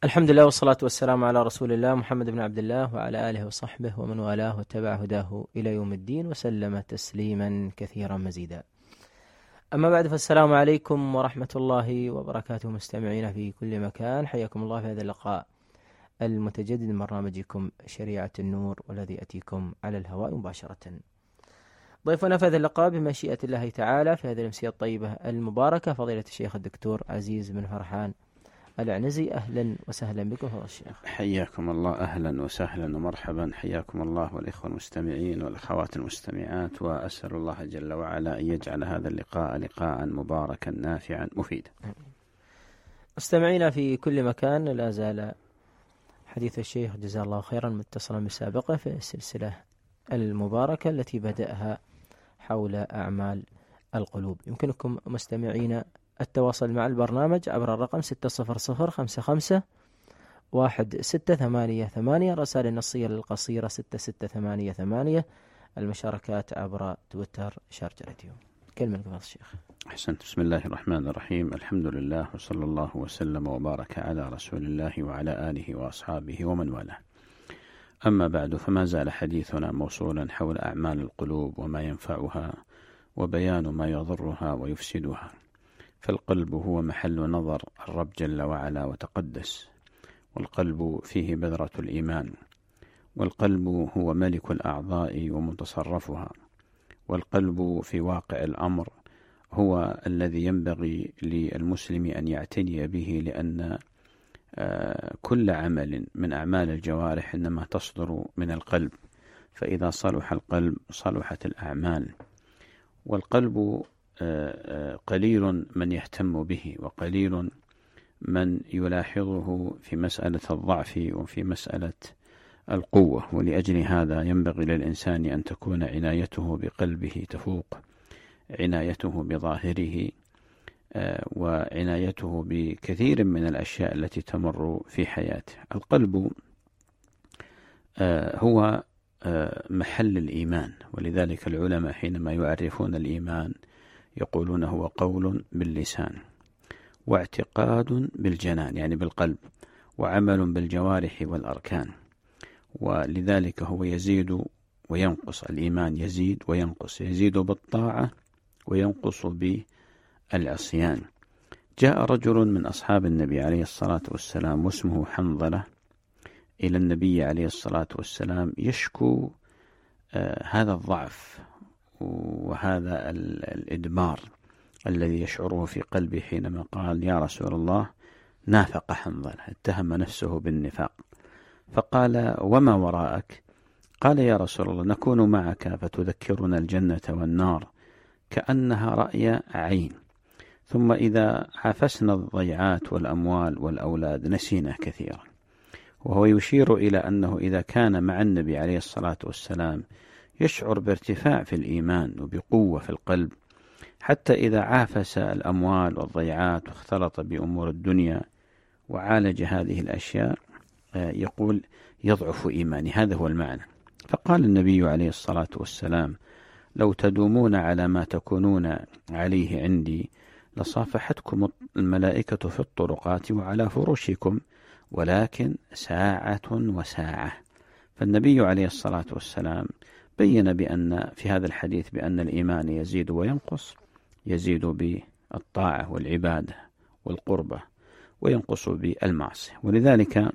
الحمد لله والصلاة والسلام على رسول الله محمد بن عبد الله وعلى آله وصحبه ومن والاه واتبع هداه إلى يوم الدين وسلم تسليما كثيرا مزيدا. أما بعد، فالسلام عليكم ورحمة الله وبركاته مستمعين في كل مكان، حياكم الله في هذا اللقاء المتجدد من برنامجكم شريعة النور، والذي أتيكم على الهواء مباشرة. ضيفنا في هذا اللقاء بمشيئة الله تعالى في هذه الأمسية الطيبة المباركة فضيلة الشيخ الدكتور عزيز بن فرحان العنزي. أهلا وسهلا بكم فضيلة الشيخ. حياكم الله، أهلا وسهلا ومرحبا، حياكم الله والإخوة المستمعين والأخوات المستمعات، وأسأل الله جل وعلا أن يجعل هذا اللقاء لقاء مباركا نافعا مفيدا. مستمعينا في كل مكان، لا زال حديث الشيخ جزاه الله خيرا متصلا بالسابقة في السلسلة المباركة التي بدأها حول أعمال القلوب. يمكنكم مستمعينا التواصل مع البرنامج عبر الرقم 600551688، الرسائل النصية للقصيرة 6688، المشاركات عبر تويتر #راديو. كلمة لك الشيخ. أحسنت. بسم الله الرحمن الرحيم، الحمد لله وصلى الله وسلم وبارك على رسول الله وعلى آله وأصحابه ومن والاه. أما بعد، فما زال حديثنا موصولا حول أعمال القلوب وما ينفعها وبيان ما يضرها ويفسدها. فالقلب هو محل نظر الرب جل وعلا وتقدس، والقلب فيه بذرة الإيمان، والقلب هو ملك الأعضاء ومتصرفها، والقلب في واقع الأمر هو الذي ينبغي للمسلم أن يعتني به، لأن كل عمل من أعمال الجوارح إنما تصدر من القلب، فإذا صلح القلب صلحت الأعمال. والقلب قليل من يهتم به، وقليل من يلاحظه في مسألة الضعف وفي مسألة القوة، ولأجل هذا ينبغي للإنسان أن تكون عنايته بقلبه تفوق عنايته بظاهره وعنايته بكثير من الأشياء التي تمر في حياته. القلب هو محل الإيمان، ولذلك العلماء حينما يعرفون الإيمان يقولون هو قول باللسان، واعتقاد بالجنان يعني بالقلب، وعمل بالجوارح والأركان. ولذلك هو يزيد وينقص، الإيمان يزيد وينقص، يزيد بالطاعة وينقص بالعصيان. جاء رجل من أصحاب النبي عليه الصلاة والسلام واسمه حنظلة إلى النبي عليه الصلاة والسلام يشكو هذا الضعف وهذا الإدمار الذي يشعره في قلبه، حينما قال: يا رسول الله، نافق حنظلة، اتهم نفسه بالنفاق. فقال: وما وراءك؟ قال: يا رسول الله، نكون معك فتذكرنا الجنة والنار كأنها رأي عين، ثم إذا عافسنا الضيعات والأموال والأولاد نسينا كثيرا. وهو يشير إلى أنه إذا كان مع النبي عليه الصلاة والسلام يشعر بارتفاع في الإيمان وبقوة في القلب، حتى إذا عافس الأموال والضيعات واختلط بأمور الدنيا وعالج هذه الأشياء يقول يضعف إيماني. هذا هو المعنى. فقال النبي عليه الصلاة والسلام: لو تدومون على ما تكونون عليه عندي لصافحتكم الملائكة في الطرقات وعلى فرشكم، ولكن ساعة وساعة. فالنبي عليه الصلاة والسلام بين بأن في هذا الحديث بأن الإيمان يزيد وينقص، يزيد بالطاعة والعبادة والقربة، وينقص بالمعصية. ولذلك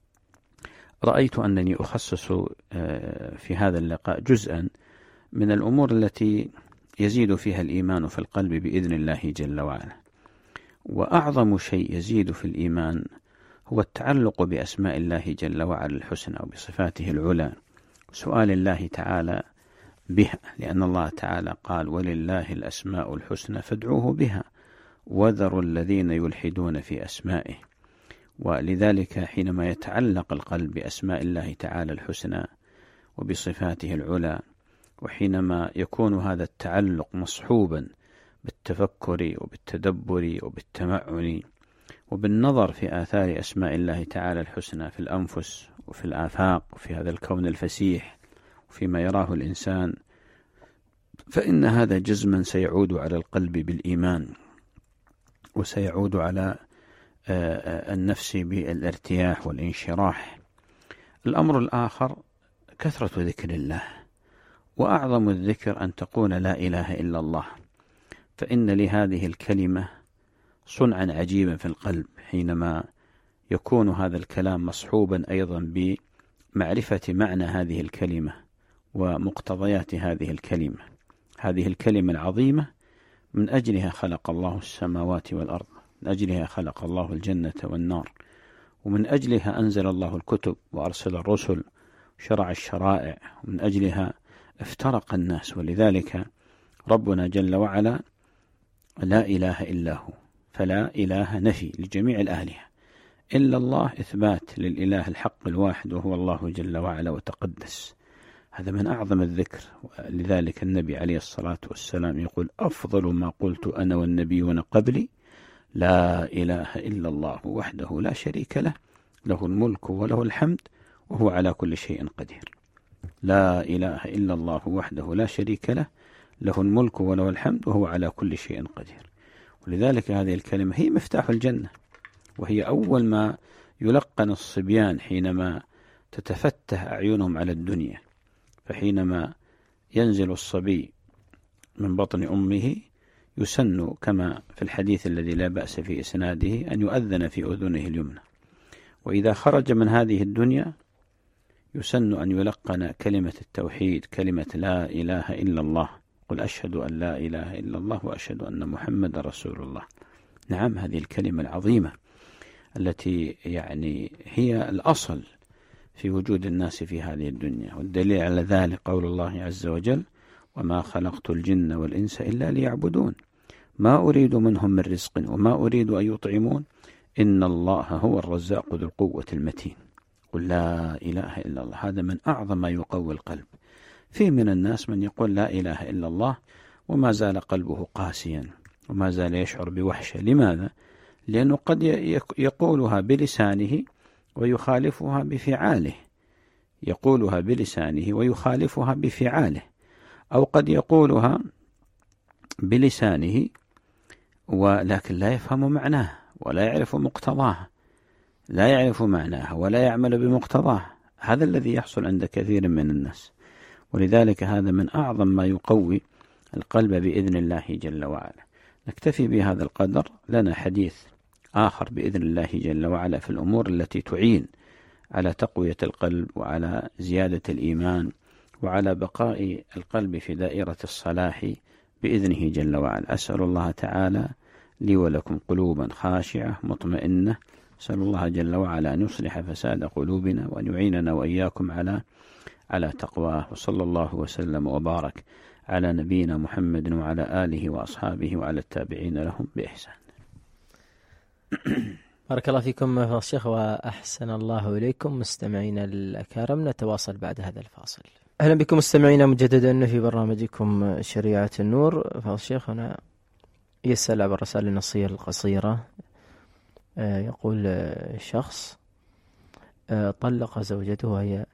رأيت أنني أخصص في هذا اللقاء جزءا من الأمور التي يزيد فيها الإيمان في القلب بإذن الله جل وعلا. وأعظم شيء يزيد في الإيمان هو التعلق بأسماء الله جل وعلا الحسنى وبصفاته العلى، سؤال الله تعالى بها، لأن الله تعالى قال: ولله الأسماء الحسنى فادعوه بها وذروا الذين يلحدون في أسمائه. ولذلك حينما يتعلق القلب بأسماء الله تعالى الحسنى وبصفاته العلى، وحينما يكون هذا التعلق مصحوبا بالتفكر وبالتدبر وبالتمعن وبالنظر في آثار أسماء الله تعالى الحسنى في الأنفس وفي الآفاق وفي هذا الكون الفسيح وفيما يراه الإنسان، فإن هذا جزما سيعود على القلب بالإيمان، وسيعود على النفس بالارتياح والانشراح. الأمر الآخر كثرة ذكر الله، وأعظم الذكر أن تقول لا إله إلا الله، فإن لهذه الكلمة صنعا عجيبا في القلب حينما يكون هذا الكلام مصحوبا أيضا بمعرفة معنى هذه الكلمة ومقتضيات هذه الكلمة. هذه الكلمة العظيمة من أجلها خلق الله السماوات والأرض، من أجلها خلق الله الجنة والنار، ومن أجلها أنزل الله الكتب وأرسل الرسل وشرع الشرائع، ومن أجلها افترق الناس. ولذلك ربنا جل وعلا لا إله إلا هو، فلا إله نفي لجميع الآلهة، إلا الله إثبات للإله الحق الواحد وهو الله جل وعلا وتقدس. هذا من أعظم الذكر. لذلك النبي عليه الصلاة والسلام يقول أفضل ما قلت أنا والنبيون قبلي لا إله إلا الله وحده لا شريك له، له الملك وله الحمد وهو على كل شيء قدير. لا إله إلا الله وحده لا شريك له، له الملك وله الحمد وهو على كل شيء قدير. ولذلك هذه الكلمة هي مفتاح الجنة، وهي أول ما يلقن الصبيان حينما تتفتح أعينهم على الدنيا. فحينما ينزل الصبي من بطن أمه يسن كما في الحديث الذي لا بأس في إسناده أن يؤذن في أذنه اليمنى، وإذا خرج من هذه الدنيا يسن أن يلقن كلمة التوحيد، كلمة لا إله إلا الله، قل أشهد أن لا إله إلا الله وأشهد أن محمد رسول الله. نعم، هذه الكلمة العظيمة التي يعني هي الأصل في وجود الناس في هذه الدنيا. والدليل على ذلك قول الله عز وجل وما خلقت الجن والإنس إلا ليعبدون ما أريد منهم من رزق وما أريد أن يطعمون إن الله هو الرزاق ذو القوة المتين. قل لا إله إلا الله. هذا من أعظم ما يقوي القلب. في من الناس من يقول لا إله إلا الله وما زال قلبه قاسيا وما زال يشعر بوحشة. لماذا؟ لأنه قد يقولها بلسانه ويخالفها بفعاله، يقولها بلسانه ويخالفها بفعاله، أو قد يقولها بلسانه ولكن لا يفهم معناها ولا يعرف مقتضاها، لا يعرف معناها ولا يعمل بمقتضاها. هذا الذي يحصل عند كثير من الناس. ولذلك هذا من أعظم ما يقوي القلب بإذن الله جل وعلا. نكتفي بهذا القدر، لنا حديث آخر بإذن الله جل وعلا في الأمور التي تعين على تقوية القلب وعلى زيادة الإيمان وعلى بقاء القلب في دائرة الصلاح بإذنه جل وعلا. أسأل الله تعالى لي ولكم قلوبا خاشعة مطمئنة. أسأل الله جل وعلا أن يصلح فساد قلوبنا وأن يعيننا وإياكم على تقواه. وصلى الله وسلم وبارك على نبينا محمد وعلى آله وأصحابه وعلى التابعين لهم بإحسان. بارك الله فيكم فضيلة الشيخ وأحسن الله إليكم. مستمعينا الأكارم، نتواصل بعد هذا الفاصل. أهلا بكم مستمعينا مجددا في برنامجكم شريعة النور. فضيلة الشيخ هنا يسأل عبر الرسائل النصية القصيرة. يقول شخص طلق زوجته وهي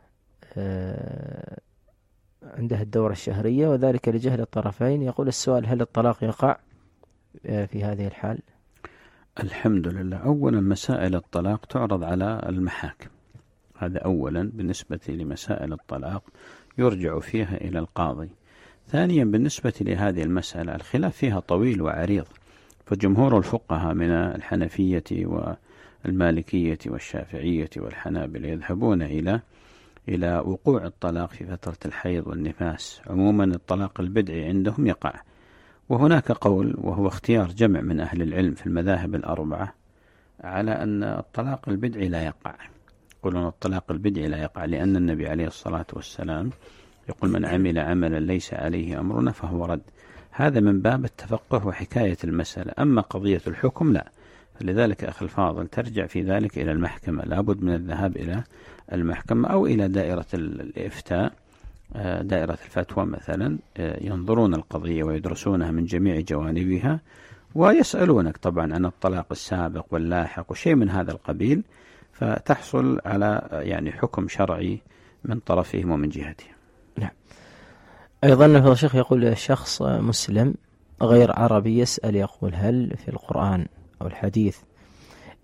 عندها الدورة الشهرية وذلك لجهل الطرفين. يقول السؤال: هل الطلاق يقع في هذه الحال؟ الحمد لله. أولا مسائل الطلاق تعرض على المحاكم، هذا أولا. بالنسبة لمسائل الطلاق يرجع فيها إلى القاضي. ثانيا بالنسبة لهذه المسألة الخلاف فيها طويل وعريض، فجمهور الفقهاء من الحنفية والمالكية والشافعية والحنابلة يذهبون إلى وقوع الطلاق في فترة الحيض والنفاس. عموما الطلاق البدعي عندهم يقع. وهناك قول وهو اختيار جمع من أهل العلم في المذاهب الأربعة على أن الطلاق البدعي لا يقع. يقولون الطلاق البدعي لا يقع لأن النبي عليه الصلاة والسلام يقول من عمل عملا ليس عليه أمرنا فهو رد. هذا من باب التفقه وحكاية المسألة. أما قضية الحكم لا. فلذلك أخي الفاضل ترجع في ذلك إلى المحكمة، لابد من الذهاب إلى المحكمة أو إلى دائرة الإفتاء، دائرة الفتوى مثلا، ينظرون القضية ويدرسونها من جميع جوانبها ويسألونك طبعا عن الطلاق السابق واللاحق وشيء من هذا القبيل، فتحصل على يعني حكم شرعي من طرفهم ومن جهتهم. نعم. أيضا فضيلة الشيخ يقول شخص مسلم غير عربي يسأل يقول: هل في القرآن أو الحديث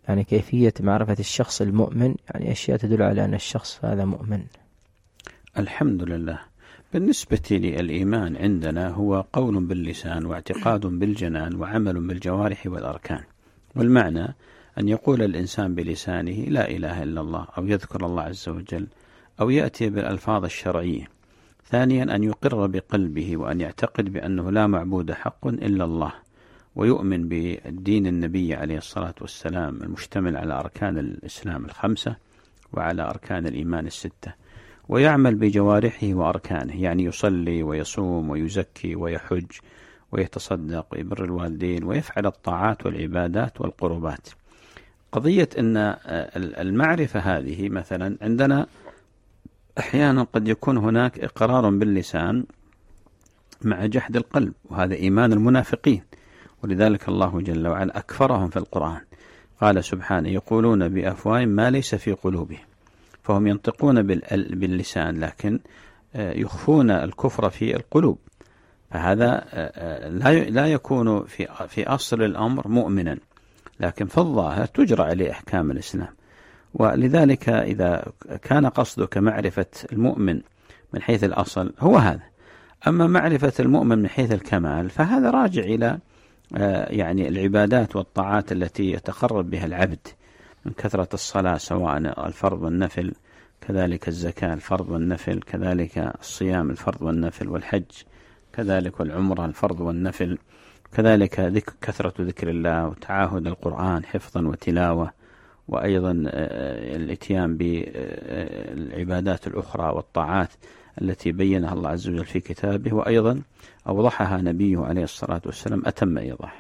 يعني كيفية معرفة الشخص المؤمن، يعني أشياء تدل على أن الشخص هذا مؤمن. الحمد لله. بالنسبة للإيمان عندنا هو قول باللسان واعتقاد بالجنان وعمل بالجوارح والأركان. والمعنى أن يقول الإنسان بلسانه لا إله إلا الله، أو يذكر الله عز وجل، أو يأتي بالألفاظ الشرعية. ثانيا أن يقر بقلبه وأن يعتقد بأنه لا معبود حق إلا الله، ويؤمن بالدين النبي عليه الصلاة والسلام المشتمل على أركان الإسلام 5 وعلى أركان الإيمان 6، ويعمل بجوارحه وأركانه، يعني يصلي ويصوم ويزكي ويحج ويتصدق ويبر الوالدين ويفعل الطاعات والعبادات والقربات. قضية أن المعرفة هذه مثلا عندنا أحيانا قد يكون هناك إقرار باللسان مع جحد القلب، وهذا إيمان المنافقين، ولذلك الله جل وعلا أكفرهم في القرآن. قال سبحانه: يقولون بأفواههم ما ليس في قلوبهم. فهم ينطقون باللسان لكن يخفون الكفر في القلوب، فهذا لا يكون في أصل الأمر مؤمنا، لكن في الظاهر تجرى عليه أحكام الإسلام. ولذلك إذا كان قصدك معرفة المؤمن من حيث الأصل هو هذا. أما معرفة المؤمن من حيث الكمال فهذا راجع إلى يعني العبادات والطاعات التي يتقرب بها العبد من كثرة الصلاة سواء الفرض والنفل، كذلك الزكاة الفرض والنفل، كذلك الصيام الفرض والنفل، والحج كذلك، والعمرة الفرض والنفل، كذلك كثرة ذكر الله وتعاهد القرآن حفظا وتلاوة، وأيضا الاتيان بالعبادات الأخرى والطاعات التي بينها الله عز وجل في كتابه، وأيضا أوضحها نبيه عليه الصلاة والسلام أتم إيضاح.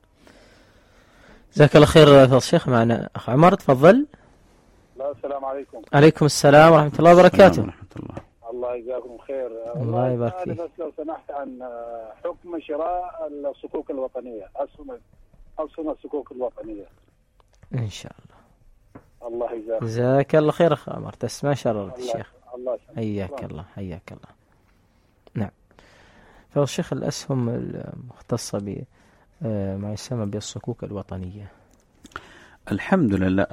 جزاك الله خير فضل الشيخ. معنا أخ عمر، تفضل. السلام عليكم. عليكم السلام ورحمة الله وبركاته. ورحمة الله يجزاكم خير. الله يبارك فيك. بس لو سمحت عن حكم شراء الصكوك الوطنية، أسهم الصكوك الوطنية إن شاء الله. الله يجزاك. جزاك الله خير أخ عمر، تسمع شررت الشيخ. الله حياك الله حياك الله. نعم. فضل الشيخ، الأسهم المختصة ما يسمى بالصكوك الوطنية. الحمد لله.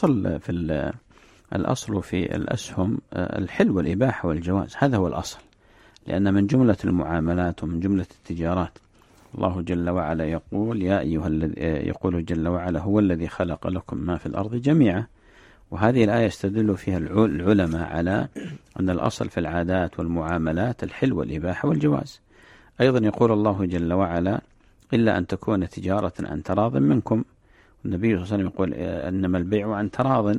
الأصل في الأسهم الحل والإباحة والجواز، هذا هو الأصل، لأن من جملة المعاملات ومن جملة التجارات الله جل وعلا يقول: يقول جل وعلا: هو الذي خلق لكم ما في الأرض جميعا. وهذه الآية يستدل فيها العلماء على أن الأصل في العادات والمعاملات الحل والإباحة والجواز. أيضا يقول الله جل وعلا: إلا أن تكون تجارة عن تراض منكم. النبي صلى الله عليه وسلم يقول: إنما البيع عن تراض.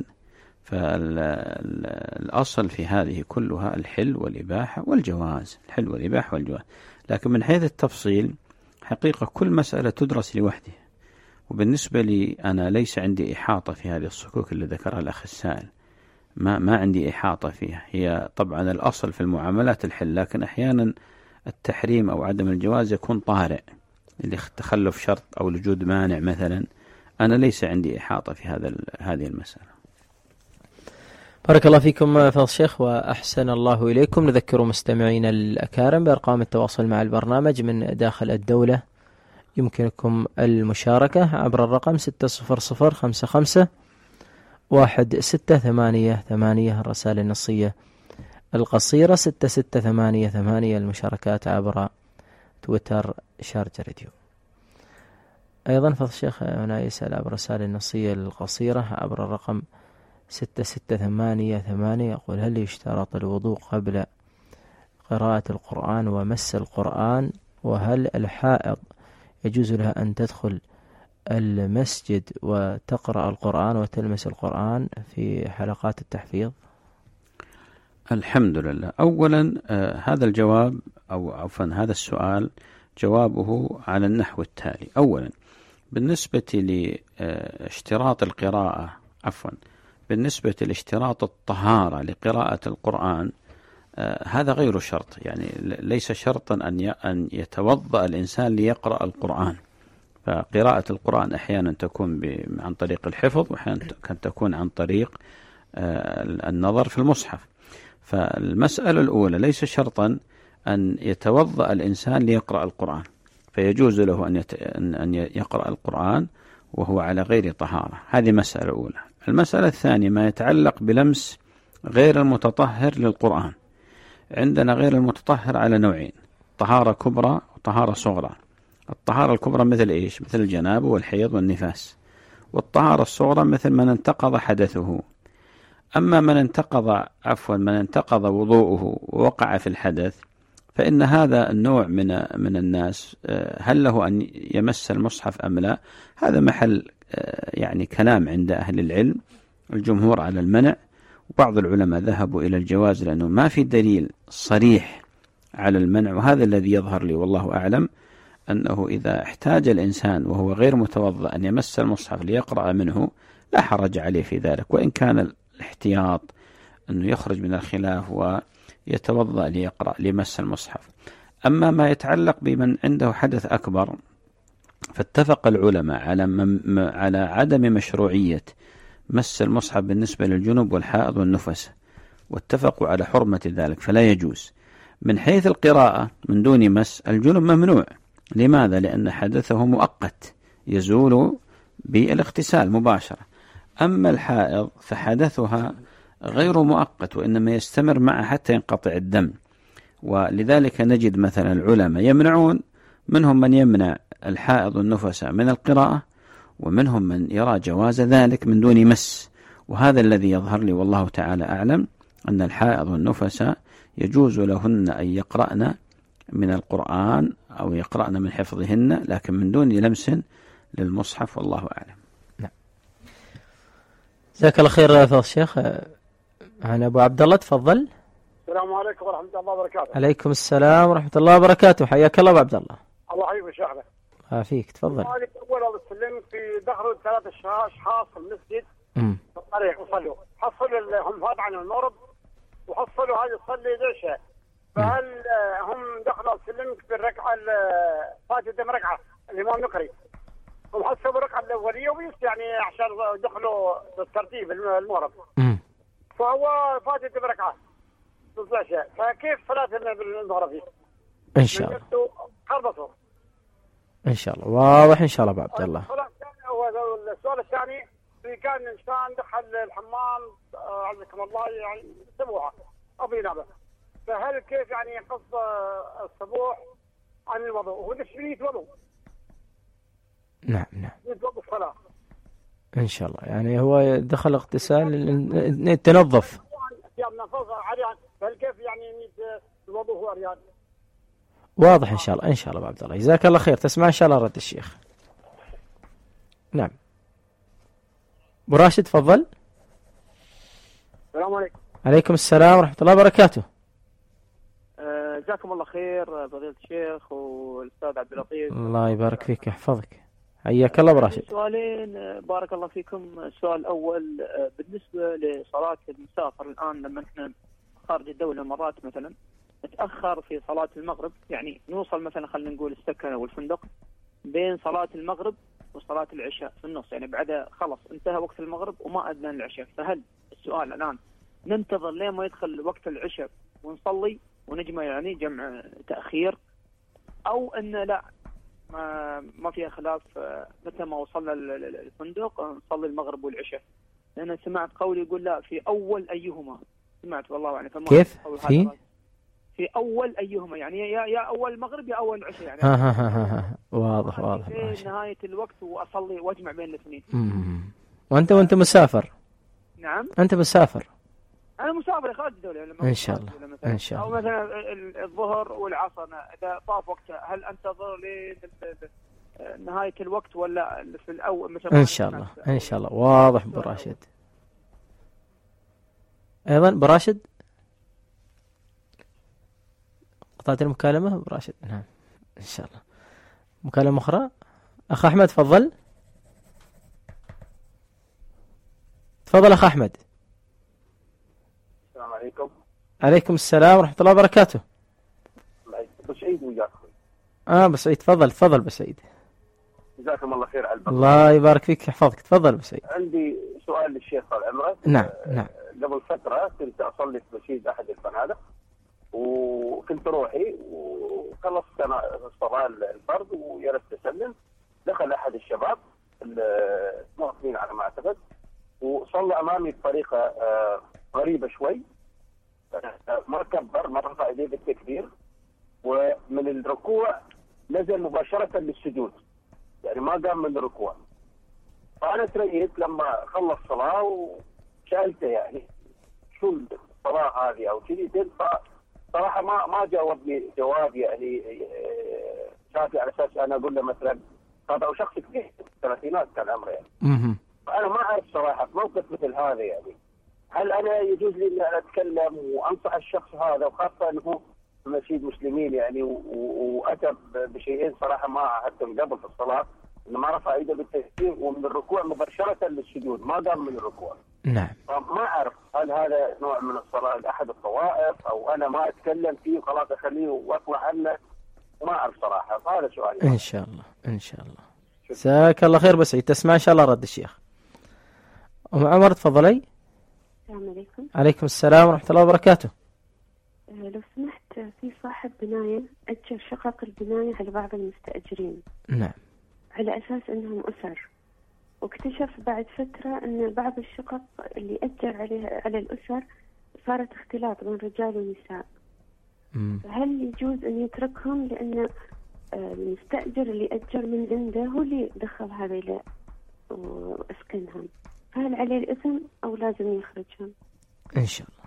فالأصل في هذه كلها الحل والإباحة والجواز، الحل والإباحة والجواز. لكن من حيث التفصيل حقيقة كل مسألة تدرس لوحدها. وبالنسبة لي أنا ليس عندي إحاطة في هذه الصكوك اللي ذكرها الأخ السائل، ما عندي إحاطة فيها. هي طبعا الأصل في المعاملات الحل، لكن أحيانا التحريم أو عدم الجواز يكون طارئ، اللي تخلف شرط أو وجود مانع مثلا. أنا ليس عندي إحاطة في هذه المسألة. بارك الله فيكم فضل الشيخ وأحسن الله إليكم. نذكر مستمعين الأكارم بأرقام التواصل مع البرنامج من داخل الدولة. يمكنكم المشاركة عبر الرقم 600551688 الرسائل النصية القصيرة، 6688 المشاركات عبر تويتر شارجة راديو. أيضا فضل الشيخ هنا يسأل عبر الرسائل النصية القصيرة عبر الرقم 6688، يقول: هل يشترط الوضوء قبل قراءة القرآن ومس القرآن؟ وهل الحائض يجوز لها أن تدخل المسجد وتقرأ القرآن وتلمس القرآن في حلقات التحفيظ؟ الحمد لله. أولا هذا الجواب أو عفوا هذا السؤال جوابه على النحو التالي. أولا بالنسبة لاشتراط القراءة بالنسبة لاشتراط الطهارة لقراءة القرآن هذا غير شرط، يعني ليس شرطا أن يتوضأ الإنسان ليقرأ القرآن. فقراءة القرآن أحيانا تكون عن طريق الحفظ، وأحيانا تكون عن طريق النظر في المصحف. فالمسألة الأولى ليس شرطا أن يتوضأ الإنسان ليقرأ القرآن، فيجوز له أن يقرأ القرآن وهو على غير طهارة. هذه مسألة أولى. المسألة الثانية ما يتعلق بلمس غير المتطهر للقرآن. عندنا غير المتطهر على نوعين: طهارة كبرى وطهارة صغرى. الطهارة الكبرى مثل إيش؟ مثل الجنابة والحيض والنفاس. والطهارة الصغرى مثل من انتقض حدثه. أما من انتقض وضوءه ووقع في الحدث، فإن هذا النوع من الناس هل له أن يمس المصحف أم لا؟ هذا محل يعني كلام عند أهل العلم. الجمهور على المنع، وبعض العلماء ذهبوا إلى الجواز، لأنه ما في دليل صريح على المنع. وهذا الذي يظهر لي والله أعلم، أنه إذا احتاج الإنسان وهو غير متوضأ أن يمس المصحف ليقرأ منه لا حرج عليه في ذلك، وإن كان الاحتياط أنه يخرج من الخلاف ويتوضأ ليقرأ ليمس المصحف. أما ما يتعلق بمن عنده حدث أكبر، فاتفق العلماء على عدم مشروعية مس المصحف بالنسبة للجنب والحائض والنفس، واتفقوا على حرمة ذلك، فلا يجوز. من حيث القراءة من دون مس، الجنب ممنوع. لماذا؟ لأن حدثه مؤقت يزول بالاغتسال مباشرة. أما الحائض فحدثها غير مؤقت، وإنما يستمر معه حتى ينقطع الدم. ولذلك نجد مثلا العلماء يمنعون، منهم من يمنع الحائض والنفس من القراءة، ومنهم من يرى جواز ذلك من دون مس. وهذا الذي يظهر لي والله تعالى أعلم، أن الحائض والنفس يجوز لهن أن يقرأن من القرآن أو يقرأن من حفظهن، لكن من دون لمس للمصحف، والله أعلم. نعم. جزاك الله خير يا فضل الشيخ. عن أبو عبد الله، تفضل. السلام عليكم ورحمة الله وبركاته. عليكم السلام ورحمة الله وبركاته. حياك الله أبو عبد الله. الله يحييك شيخنا. فيك، تفضل. أول بسلم في دخلوا 3 أشخاص في المسجد في الطريق وصلوا، حصلوا هم فات عن المرض وحصلوا هذا يصلي العشاء، فهل هم دخلوا سلم في الركعة فاتت ركعة الإمام نقري، وحسبوا الركعة الأولية وبيس يعني عشان دخلوا بالترتيب المغرب، فهو فاتت بركعة في العشاء، فكيف صلاة بالمغرب؟ إن شاء الله. خربطوا. إن شاء الله واضح إن شاء الله أبو عبد الله. السؤال الثاني، في كان إنسان دخل الحمام عزكم الله يعني سبوعة أو بينامه، فهل كيف يعني ينقص السبوع عن الوضوء وهو نسبية وضوء؟ نعم. يتوضأ الصلاة إن شاء الله. يعني هو دخل اغتسال يتنظف. فهل كيف يعني الوضوء هو عريان؟ واضح إن شاء الله. إن شاء الله أبو عبد الله، جزاك الله خير. تسمع إن شاء الله رد الشيخ. نعم. أبو راشد، تفضل. السلام عليكم. عليكم السلام ورحمة الله وبركاته. جزاكم الله خير فضيلة الشيخ والأستاذ عبد اللطيف. الله يبارك فيك ويحفظك. حياك الله أبو راشد. سؤالين بارك الله فيكم. السؤال الأول بالنسبة لصلاة المسافر الآن، لما احنا خارج الدولة مرات مثلا نتأخر في صلاة المغرب، يعني نوصل مثلا خلينا نقول السكن أو الفندق بين صلاة المغرب وصلاة العشاء في النص، يعني بعدها خلص انتهى وقت المغرب وما أذن العشاء، فهل السؤال الآن ننتظر لين ما يدخل وقت العشاء ونصلي ونجمع يعني جمع تأخير، أو أن لا ما فيها خلاف متى ما وصلنا الفندق نصلي المغرب والعشاء؟ لأن سمعت قولي يقول لا في أول أيهما، سمعت والله يعني كيف في أول أيهما، يعني يا أول المغرب يا أول العشاء يعني. واضح في نهاية الوقت وأصلي وأجمع بين الاثنين. وأنت مسافر؟ نعم أنت مسافر؟ أنا مسافر خارج الدولة. إن شاء الله. إن شاء الله. أو مثلا الظهر والعصر إذا طاف وقتها، هل أنتظر لنهاية الوقت ولا في الأول مثلا؟ إن شاء الله. إن شاء الله. واضح أبو راشد. أيضا أبو راشد قطعت المكالمة أبو راشد. نعم إن شاء الله. مكالمة أخرى. أخ أحمد، تفضل. تفضل أخ أحمد. السلام عليكم. عليكم السلام ورحمة الله وبركاته. بسعيد وياكم. بسعيد، تفضل بسعيد. جزاكم الله خير على البرنامج. الله يبارك فيك يحفظك. تفضل بسعيد. عندي سؤال للشيخ طال عمرك. نعم. قبل فترة كنت أصلي في مسجد أحد الفنادق، وكنت روحي وخلصت أنا صلاة الفرض وجلست أسلم، دخل أحد الشباب المواطنين على ما اعتقد، وصلى امامي بطريقه غريبه شوي، ما كبر، ما رفع ايديه بالتكبير، ومن الركوع نزل مباشره للسجود، يعني ما قام من الركوع. فانا تريت لما خلص صلاه وسالته يعني شو الصلاه هذه او كذي، صراحه ما جاوبني جواب يعني شافي، على اساس انا اقول له مثلا هذا شخص كبير الثلاثينات كان عمره يعني. فانا ما اعرف صراحه في موقف مثل هذا يعني هل انا يجوز لي ان اتكلم وانصح الشخص هذا، وخاصه انه في مسجد مسلمين يعني، واتى بشيئين صراحه ما عهدتهم قبل في الصلاه، انه ما رفع ايده بالتكبير ومن الركوع مباشره للسجود، ما قام من الركوع. نعم. ما اعرف هل هذا نوع من الصلاه لاحد الطوائف، او انا ما اتكلم فيه وخلاص اخليه واطلع عنه، ما اعرف صراحه. هذا سؤالي. ان شاء الله ان شاء الله. جزاك الله خير. بس تسمع ان شاء الله رد الشيخ. ام عمر تفضلي. السلام عليكم. عليكم السلام ورحمه الله وبركاته. لو سمحت، في صاحب بنايه اجر شقق البنايه على بعض المستاجرين. نعم. على اساس انهم اسر، واكتشف بعد فتره ان بعض الشقق اللي اجر على الاسر صارت اختلاط بين رجال ونساء. هل يجوز ان يتركهم لان المستاجر اللي اجر من عنده هو اللي دخل هذا واسكنهم؟ هل عليه الإثم أو لازم يخرجهم؟ إن شاء الله.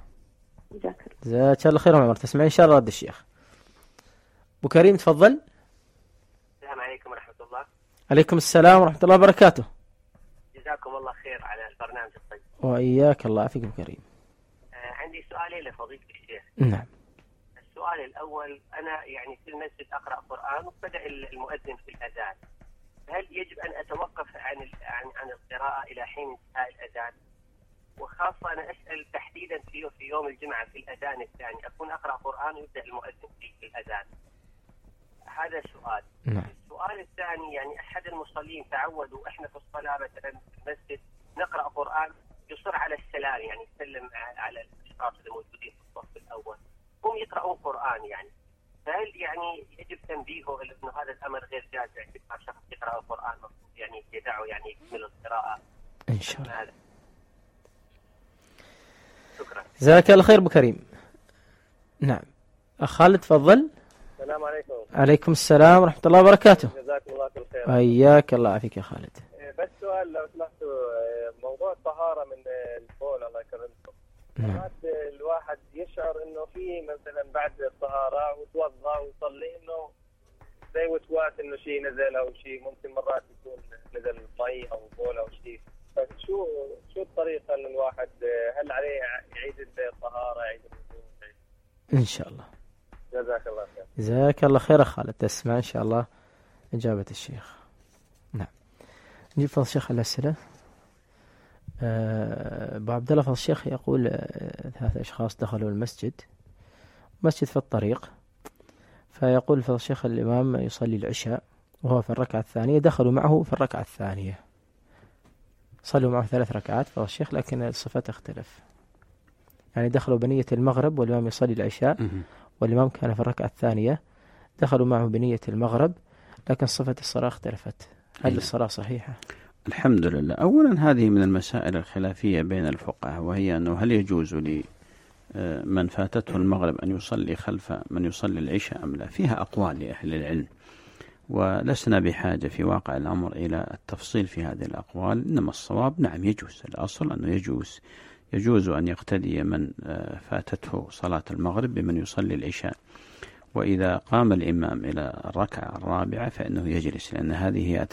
جزاك الله خير. عمر تسمعين إن شاء الله رد الشيخ. أبو كريم تفضل. السلام عليكم ورحمة الله. عليكم السلام ورحمة الله وبركاته. جزاكم الله خير على البرنامج الطيب. وإياك الله يعافيك أبو كريم. عندي سؤالين لفضيلة الشيخ. نعم. السؤال الأول، أنا يعني في المسجد أقرأ قرآن وبدأ المؤذن في الأذان، هل يجب أن أتوقف عن القراءة إلى حين انتهاء الأذان؟ وخاصة أنا أسأل تحديدا في يوم الجمعة في الأذان الثاني أكون أقرأ قرآن ويبدأ المؤذن في الأذان. هذا سؤال. السؤال الثاني، يعني أحد المصلين تعودوا إحنا في الصلاة مثلا في المسجد نقرأ قرآن يصر على السلام، يعني يسلم على الأشخاص الموجودين في الصف الأول، هم يقرأون قرآن يعني، فهل يعني يجب تنبيهه انه هذا الامر غير جائز باعتبار شخص يقرا القران يعني يدعه يعني يكمل القراءه ان شاء الله. شكرا. جزاك الله خير ابو كريم. نعم. اخ خالد تفضل. السلام عليكم. عليكم السلام ورحمه الله وبركاته. جزاكم الله كل خير. وإياك الله يعافيك يا خالد. بس سؤال لو سمحتوا، موضوع الطهاره من البول الله يكرمكم. مرات الواحد يشعر انه في مثلا بعد الطهاره وتوضا ويصلي انه زي وسواس انه شيء نزل او شيء، ممكن مرات يكون نزل مي او بول او شيء، فشو الطريقه ان الواحد هل عليه يعيد الطهاره يعيد الوضوء؟ ان شاء الله. جزاك الله خير. جزاك الله خير خالد. تسمع ان شاء الله اجابه الشيخ. نعم. نجيب فضل الشيخ على الاسئله. أبو عبد الله فضل الشيخ يقول 3 أشخاص دخلوا المسجد، مسجد في الطريق، فيقول فضل الشيخ الإمام يصلي العشاء وهو في الركعة الثانية، دخلوا معه في الركعة الثانية، صلوا معه 3 ركعات فضل الشيخ، لكن الصفة تختلف، يعني دخلوا بنية المغرب والإمام يصلي العشاء والإمام كان في الركعة الثانية، دخلوا معه بنية المغرب لكن صفة الصلاة اختلفت. هل الصلاة صحيحة؟ الحمد لله. أولا هذه من المسائل الخلافية بين الفقهاء، وهي أنه هل يجوز لمن فاتته المغرب أن يصلي خلف من يصلي العشاء أم لا؟ فيها أقوال لأهل العلم، ولسنا بحاجة في واقع الأمر إلى التفصيل في هذه الأقوال، إنما الصواب نعم يجوز. الأصل أنه يجوز أن يقتدي من فاتته صلاة المغرب بمن يصلي العشاء، وإذا قام الإمام إلى الركعة الرابعة فإنه يجلس، لأن هذه هي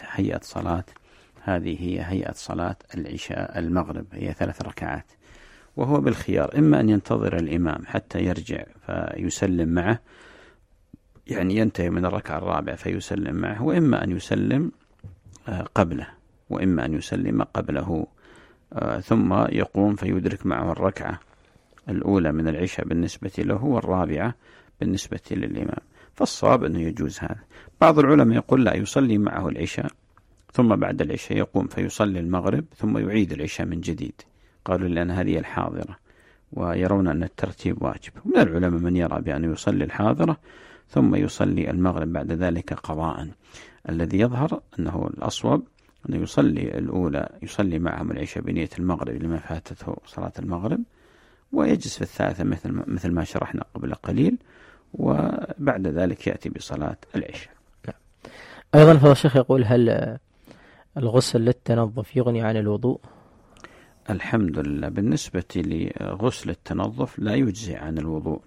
هيئة صلاة العشاء المغرب، هي 3 ركعات، وهو بالخيار إما أن ينتظر الإمام حتى يرجع فيسلم معه، يعني ينتهي من الركعة الرابعة فيسلم معه، وإما أن يسلم قبله، وإما أن يسلم قبله ثم يقوم فيدرك معه الركعة الأولى من العشاء بالنسبة له والرابعة بالنسبة للإمام. فالصواب أنه يجوز هذا. بعض العلماء يقول لا، يصلي معه العشاء ثم بعد العشاء يقوم فيصلي المغرب ثم يعيد العشاء من جديد، قالوا لأن هذه الحاضرة ويرون أن الترتيب واجب. ومن العلماء من يرى بأن يصلي الحاضرة ثم يصلي المغرب بعد ذلك قضاء. الذي يظهر أنه الأصوب أنه يصلي الأولى، يصلي معهم العشاء بنية المغرب لما فاتته صلاة المغرب، ويجلس في الثالثة مثل ما شرحنا قبل قليل، وبعد ذلك يأتي بصلاة العشاء. أيضا فضل الشيخ يقول: هل الغسل للتنظف يغني عن الوضوء؟ الحمد لله، بالنسبة لغسل التنظف لا يجزي عن الوضوء،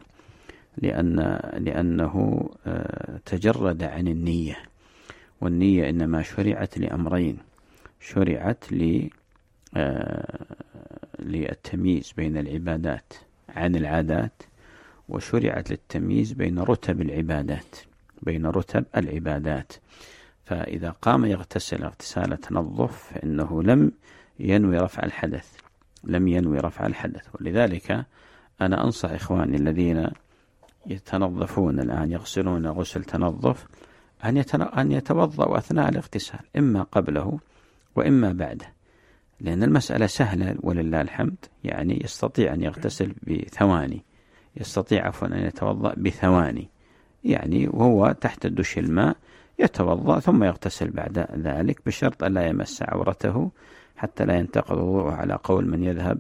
لأنه تجرد عن النية، والنية إنما شرعت لأمرين: شرعت للتمييز بين العبادات عن العادات، وشرعت للتمييز بين رتب العبادات. فإذا قام يغتسل اغتسال تنظف فإنه لم ينوي رفع الحدث. ولذلك أنا أنصح إخواني الذين يتنظفون الآن، يغسلون غسل تنظف، أن يتوضأوا أثناء الاغتسال، إما قبله وإما بعده، لأن المسألة سهلة ولله الحمد. يعني يستطيع أن يغتسل بثواني، يستطيع أن يتوضأ بثواني، يعني وهو تحت الدش الماء يتوضأ ثم يغتسل بعد ذلك، بشرط أن لا يمس عورته حتى لا ينتقض وضوءه، على قول من يذهب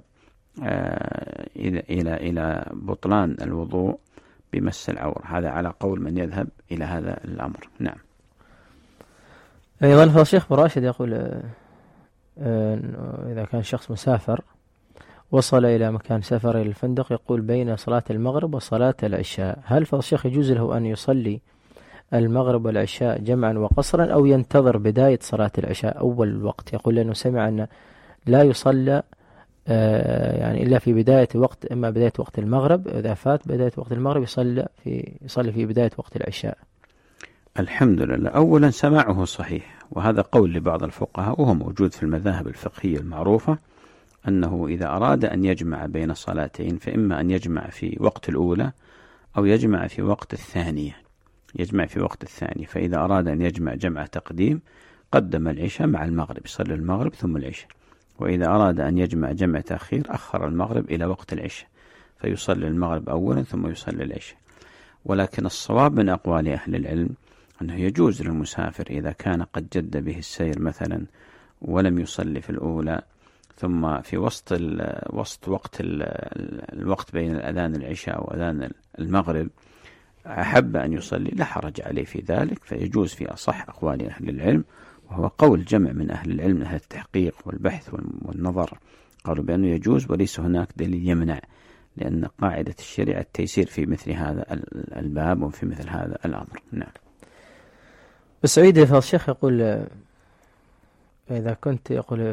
إلى بطلان الوضوء بمس العورة. هذا على قول من يذهب إلى هذا الأمر. نعم. أيضا فالشيخ براشد يقول: إذا كان شخص مسافر وصل إلى مكان سفر إلى الفندق، يقول بين صلاة المغرب وصلاة العشاء، هل فالشيخ يجوز له أن يصلي المغرب والعشاء جمعا وقصرا، أو ينتظر بداية صلاة العشاء أول الوقت؟ يقول لأنه سمع أن لا يصلى يعني إلا في بداية وقت، إما بداية وقت المغرب، إذا فات بداية وقت المغرب يصلي في بداية وقت العشاء. الحمد لله، أولا سماعه صحيح، وهذا قول لبعض الفقهاء وهو موجود في المذاهب الفقهية المعروفة، أنه إذا أراد أن يجمع بين صلاتين فإما أن يجمع في وقت الأولى أو يجمع في وقت الثانية. فإذا أراد أن يجمع جمع تقديم قدم العشاء مع المغرب، يصلي المغرب ثم العشاء. وإذا أراد أن يجمع جمع تأخير أخر المغرب إلى وقت العشاء، فيصلي المغرب أولا ثم يصلي العشاء. ولكن الصواب من أقوال أهل العلم أنه يجوز للمسافر إذا كان قد جد به السير مثلا ولم يصلي في الأولى، ثم في وقت الوقت بين الأذان العشاء وأذان المغرب أحب أن يصلي، لا حرج عليه في ذلك، فيجوز في أصح أقوال أهل العلم، وهو قول جمع من أهل العلم، أهل التحقيق والبحث والنظر، قالوا بأنه يجوز وليس هناك دليل يمنع، لأن قاعدة الشريعة التيسير في مثل هذا الباب وفي مثل هذا الأمر. نعم. بسعيد فالشيخ يقول: إذا كنت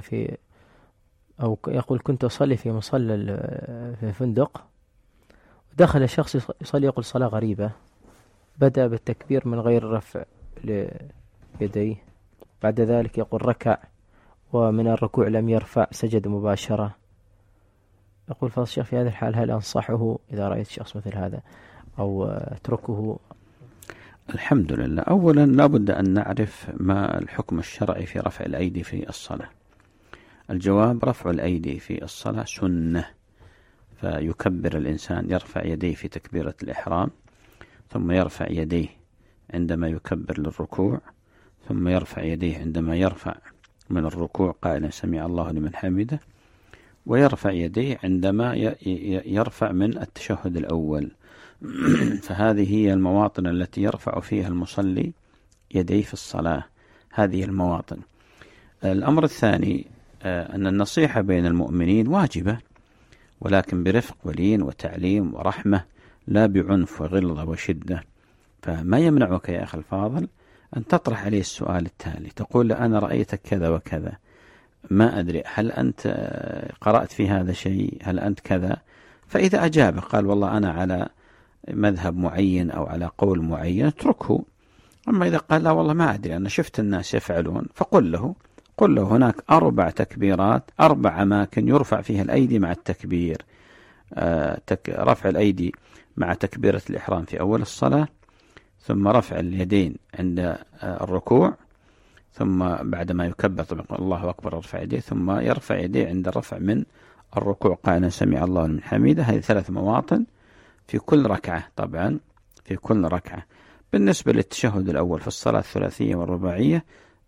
كنت أصلي في مصلى في فندق، دخل شخص يصلي يقول صلاة غريبة، بدأ بالتكبير من غير رفع ليديه، بعد ذلك يقول ركع، ومن الركوع لم يرفع، سجد مباشرة. يقول فضل الشيخ: في هذا الحال هل أنصحه إذا رأيت شخص مثل هذا أو أتركه؟ الحمد لله، أولا لابد أن نعرف ما الحكم الشرعي في رفع الأيدي في الصلاة. الجواب: رفع الأيدي في الصلاة سنة، فيكبر الإنسان، يرفع يديه في تكبيرة الإحرام، ثم يرفع يديه عندما يكبر للركوع، ثم يرفع يديه عندما يرفع من الركوع قائلا سمع الله لمن حمده، ويرفع يديه عندما يرفع من التشهد الأول. فهذه هي المواطن التي يرفع فيها المصلي يديه في الصلاة، هذه المواطن. الأمر الثاني أن النصيحة بين المؤمنين واجبة، ولكن برفق ولين وتعليم ورحمة، لا بعنف وغلظة وشدة. فما يمنعك يا أخي الفاضل أن تطرح عليه السؤال التالي، تقول: أنا رأيتك كذا وكذا، ما أدري هل أنت قرأت في هذا شيء، هل أنت كذا؟ فإذا أجاب قال والله أنا على مذهب معين أو على قول معين، اتركه. أما إذا قال لا والله ما أدري، أنا شفت الناس يفعلون، فقل له هناك 4 تكبيرات، 4 أماكن يرفع فيها الأيدي مع التكبير. رفع الأيدي مع تكبيرة الإحرام في أول الصلاة، ثم رفع اليدين عند الركوع، ثم بعدما يكبر طبعا الله أكبر رفع يديه، ثم يرفع يديه عند الرفع من الركوع قائلا سمع الله لمن حمده. هذه 3 مواطن في كل ركعة، طبعا في كل ركعة. بالنسبة للتشهد الأول في الصلاة الثلاثية والرباعية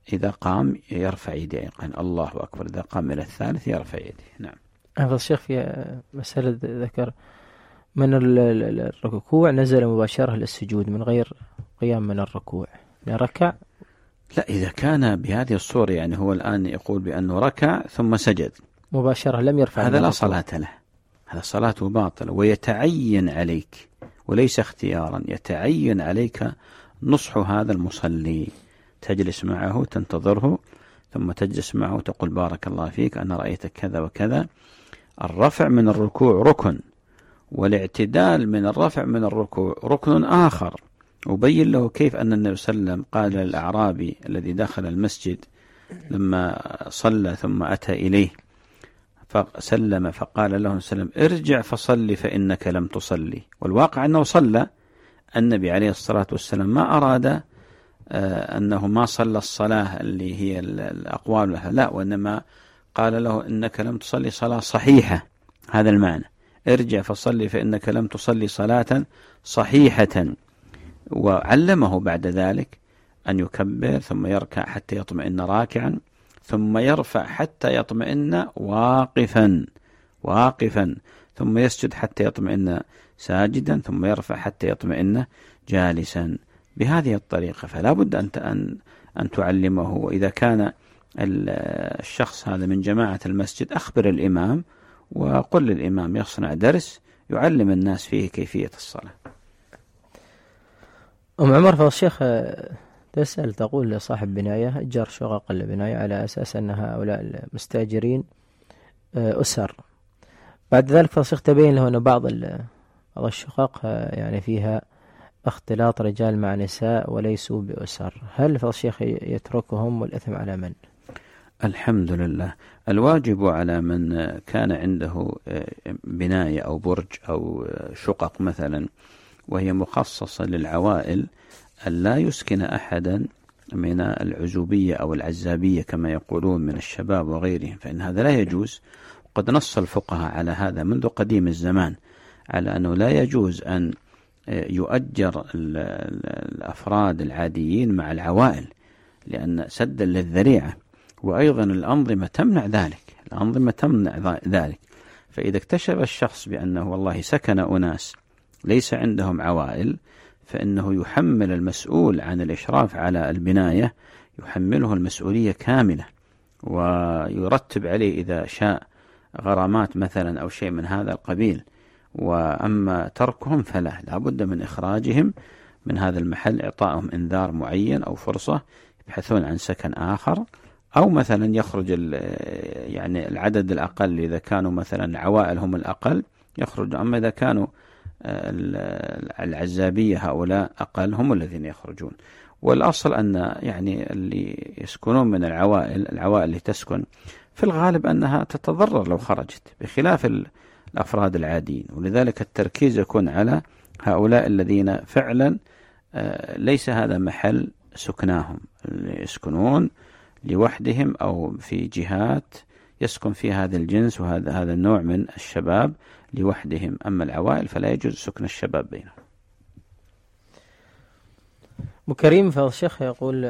إذا قام يرفع يديه، قال الله أكبر. إذا قام إلى الثالث يرفع يديه. نعم. هذا الشيخ في مسألة ذكر من الركوع نزل مباشرة للسجود من غير قيام من الركوع، ركع. لا، إذا كان بهذه الصورة، يعني هو الآن يقول بأنه ركع ثم سجد مباشرة لم يرفع، هذا لا صلاة له، هذا صلاته باطلة. ويتعين عليك وليس اختيارا، يتعين عليك نصح هذا المصلي، تجلس معه تنتظره ثم تجلس معه تقول بارك الله فيك أنا رأيتك كذا وكذا. الرفع من الركوع ركن، والاعتدال من الرفع من الركوع ركن آخر. وبين له كيف أن النبي صلى الله عليه وسلم قال للأعرابي الذي دخل المسجد لما صلى ثم أتى إليه فسلم فقال له سلم ارجع فصلي فإنك لم تصلي. والواقع أنه صلى. النبي عليه الصلاة والسلام ما أراد أنه ما صلى الصلاة اللي هي الأقوال لها، لا، وإنما قال له إنك لم تصلي صلاة صحيحة. هذا المعنى، ارجع فصلي فإنك لم تصلي صلاة صحيحة. وعلمه بعد ذلك أن يكبر ثم يركع حتى يطمئن راكعا، ثم يرفع حتى يطمئن واقفا، ثم يسجد حتى يطمئن ساجدا، ثم يرفع حتى يطمئن جالسا، بهذه الطريقة. فلا بد أن تعلمه. وإذا كان الشخص هذا من جماعة المسجد أخبر الإمام وقل للإمام يصنع درس يعلم الناس فيه كيفية الصلاة. عمر فضل الشيخ تسأل، تقول لصاحب بناية أجر شقق البناية على أساس أن هؤلاء المستأجرين أسر. بعد ذلك فضل الشيخ تبين له أن بعض الشقق يعني فيها اختلاط رجال مع نساء وليسوا بأسر، هل فضل الشيخ يتركهم والإثم على من؟ الحمد لله. الواجب على من كان عنده بناية أو برج أو شقق مثلا وهي مخصصة للعوائل أن لا يسكن أحدا من العزوبية أو العزابية كما يقولون من الشباب وغيرهم، فإن هذا لا يجوز. قد نص الفقهاء على هذا منذ قديم الزمان، على أنه لا يجوز أن يؤجر الأفراد العاديين مع العوائل، لأن سدا للذريعة. وأيضا الأنظمة تمنع ذلك. فإذا اكتشف الشخص بأنه والله سكن أناس ليس عندهم عوائل، فإنه يحمل المسؤول عن الإشراف على البناية، يحمله المسؤولية كاملة، ويرتب عليه إذا شاء غرامات مثلا أو شيء من هذا القبيل. وأما تركهم فلا، لابد من إخراجهم من هذا المحل، إعطائهم إنذار معين أو فرصة يبحثون عن سكن آخر، أو مثلا يخرج يعني العدد الأقل إذا كانوا مثلا عوائل هم الأقل يخرج، أما إذا كانوا العزابية هؤلاء أقل هم الذين يخرجون. والأصل أن يعني اللي يسكنون من العوائل اللي تسكن في الغالب أنها تتضرر لو خرجت، بخلاف الأفراد العاديين. ولذلك التركيز يكون على هؤلاء الذين فعلا ليس هذا محل سكناهم، يسكنون لوحدهم أو في جهات يسكن فيها هذا الجنس وهذا النوع من الشباب لوحدهم. أما العوائل فلا يجوز سكن الشباب بينهم. مكريم فضل الشيخ يقول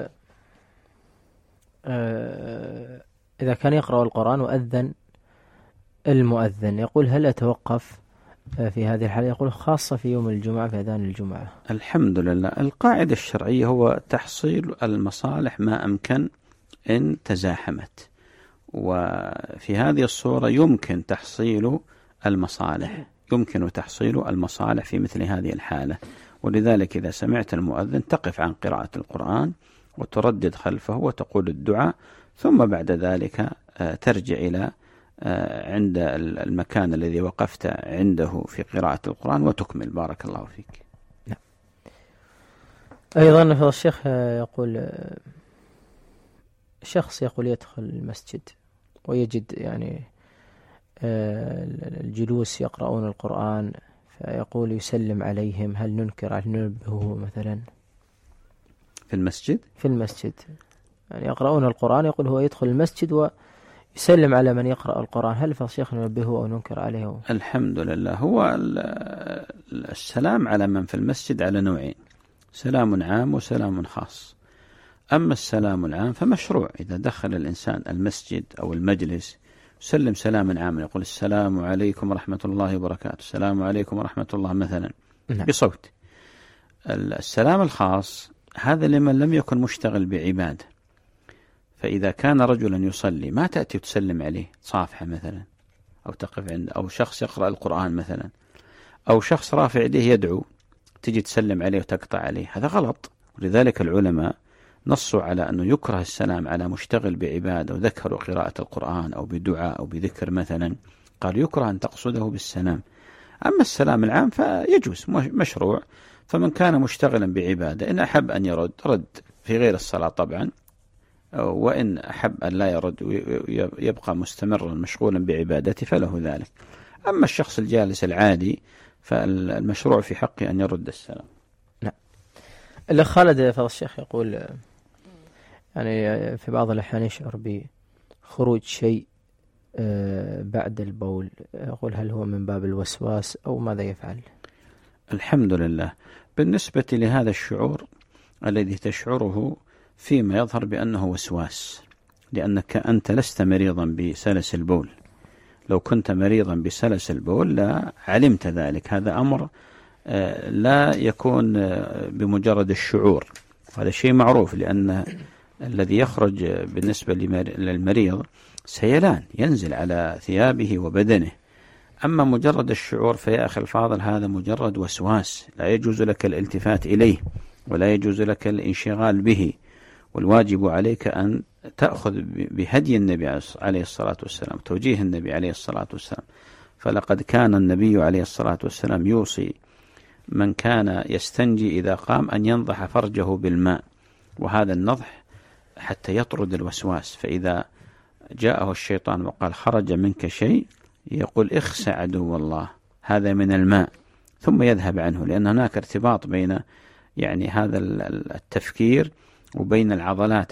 إذا كان يقرأ القرآن وأذن المؤذن، يقول هل أتوقف في هذه الحالة؟ يقول خاصة في يوم الجمعة في أذان الجمعة. الحمد لله. القاعدة الشرعية هو تحصيل المصالح ما أمكن إن تزاحمت، وفي هذه الصورة يمكن تحصيل المصالح في مثل هذه الحالة. ولذلك إذا سمعت المؤذن تقف عن قراءة القرآن وتردد خلفه وتقول الدعاء، ثم بعد ذلك ترجع إلى عند المكان الذي وقفت عنده في قراءة القرآن وتكمل. بارك الله فيك. أيضا فضل الشيخ يقول شخص يقول يدخل المسجد ويجد يعني الجلوس يقرؤون القرآن، فيقول يسلم عليهم، هل ننكر على ننبهه مثلا في المسجد يعني يقرؤون القرآن، يقول هو يدخل المسجد ويسلم على من يقرأ القرآن، هل فالشيخ ننبهه أو ننكر عليه؟ الحمد لله. هو السلام على من في المسجد على نوعين، سلام عام وسلام خاص. أما السلام العام فمشروع، إذا دخل الإنسان المسجد أو المجلس سلم سلاما عاما، يقول السلام عليكم ورحمة الله وبركاته، السلام عليكم ورحمة الله مثلا بصوت. السلام الخاص هذا لمن لم يكن مشتغل بعبادة، فإذا كان رجلا يصلي ما تأتي تسلم عليه صافحة مثلا، أو تقف عند، أو شخص يقرأ القرآن مثلا، أو شخص رافع يديه يدعو تجي تسلم عليه وتقطع عليه، هذا غلط. ولذلك العلماء نصوا على أنه يكره السلام على مشتغل بعبادة وذكروا قراءة القرآن أو بدعاء أو بذكر مثلا، قال يكره أن تقصده بالسلام. أما السلام العام فيجوز مشروع، فمن كان مشتغلا بعبادة إن أحب أن يرد رد في غير الصلاة طبعا، وإن أحب أن لا يرد ويبقى مستمرا مشغولا بعبادته فله ذلك. أما الشخص الجالس العادي فالمشروع في حقه أن يرد السلام. نعم. الأخ خالد فضل الشيخ يقول يعني في بعض الأحيان يشعر بخروج شيء بعد البول، يقول هل هو من باب الوسواس أو ماذا يفعل؟ الحمد لله. بالنسبة لهذا الشعور الذي تشعره فيما يظهر بأنه وسواس، لأنك أنت لست مريضا بسلس البول. لو كنت مريضا بسلس البول لا علمت ذلك، هذا أمر لا يكون بمجرد الشعور، هذا شيء معروف، لأن الذي يخرج بالنسبة للمريض سيلان ينزل على ثيابه وبدنه. أما مجرد الشعور فيا أخي الفاضل هذا مجرد وسواس، لا يجوز لك الالتفات إليه ولا يجوز لك الانشغال به، والواجب عليك أن تأخذ بهدي النبي عليه الصلاة والسلام، توجيه النبي عليه الصلاة والسلام. فلقد كان النبي عليه الصلاة والسلام يوصي من كان يستنجي إذا قام أن ينضح فرجه بالماء، وهذا النضح حتى يطرد الوسواس. فإذا جاءه الشيطان وقال خرج منك شيء يقول اخسع عدو الله، هذا من الماء، ثم يذهب عنه، لأن هناك ارتباط بين يعني هذا التفكير وبين عضلات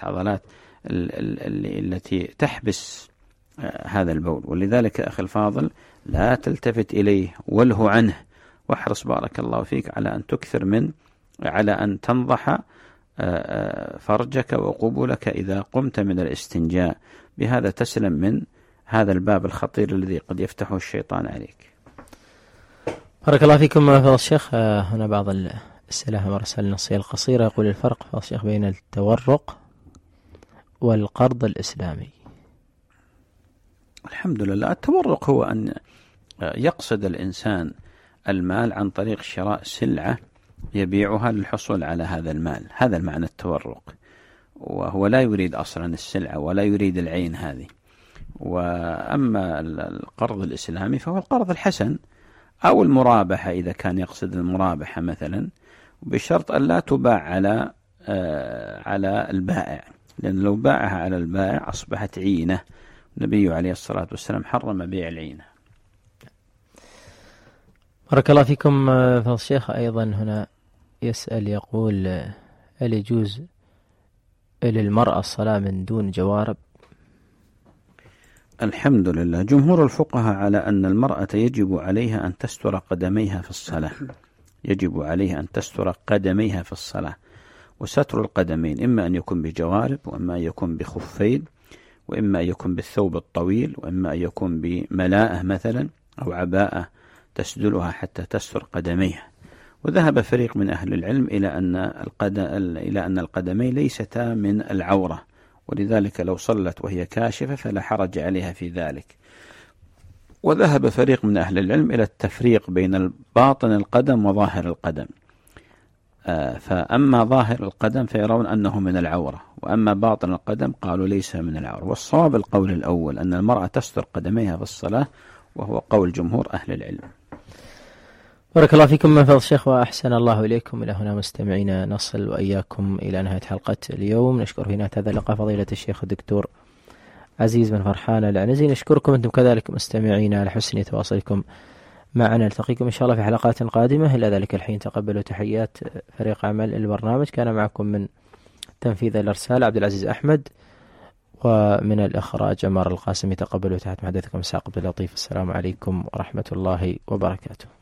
التي تحبس هذا البول. ولذلك أخي الفاضل لا تلتفت إليه وله عنه، واحرص بارك الله فيك على أن تنضح فرجك وقبولك إذا قمت من الاستنجاء، بهذا تسلم من هذا الباب الخطير الذي قد يفتحه الشيطان عليك. بارك الله فيكم فضل الشيخ. هنا بعض الأسئلة مرسل نصية القصيرة، يقول الفرق فضل الشيخ بين التورق والقرض الإسلامي. الحمد لله. التورق هو أن يقصد الإنسان المال عن طريق شراء سلعة يبيعها للحصول على هذا المال، هذا المعنى التورق، وهو لا يريد أصلا السلعة ولا يريد العين هذه. وأما القرض الإسلامي فهو القرض الحسن أو المرابحة، إذا كان يقصد المرابحة مثلا، بشرط أن لا تباع على البائع، لأن لو باعها على البائع أصبحت عينة. النبي عليه الصلاة والسلام حرم بيع العينة. بارك الله فيكم فضل الشيخ. أيضا هنا يسأل يقول هل يجوز للمرأة الصلاة من دون جوارب؟ الحمد لله. جمهور الفقهاء على أن المرأة يجب عليها أن تستر قدميها في الصلاة، يجب عليها أن تستر قدميها في الصلاة. وستر القدمين إما أن يكون بجوارب، وإما أن يكون بخفين، وإما أن يكون بالثوب الطويل، وإما أن يكون بملاءة مثلا أو عباءة تسدلها حتى تستر قدميها. وذهب فريق من أهل العلم إلى أن القدمين ليستا من العورة، ولذلك لو صلت وهي كاشفة فلا حرج عليها في ذلك. وذهب فريق من أهل العلم إلى التفريق بين باطن القدم وظاهر القدم، فأما ظاهر القدم فيرون أنه من العورة، وأما باطن القدم قالوا ليس من العورة. والصواب القول الأول أن المرأة تستر قدميها في الصلاة، وهو قول جمهور أهل العلم. بارك الله فيكم من فضل الشيخ وأحسن الله إليكم. إلى هنا مستمعينا نصل وإياكم إلى نهاية حلقة اليوم. نشكر في نهاية هذا اللقاء فضيلة الشيخ الدكتور عزيز بن فرحان العنزي. نشكركم أنتم كذلك مستمعينا على حسن تواصلكم معنا. نلتقيكم إن شاء الله في حلقات قادمة. إلى ذلك الحين تقبلوا تحيات فريق عمل البرنامج. كان معكم من تنفيذ الإرسال عبد العزيز أحمد، ومن الإخراج عمار القاسمي. تقبلوا تحت محدثكم ساق عبد اللطيف. السلام عليكم ورحمة الله وبركاته.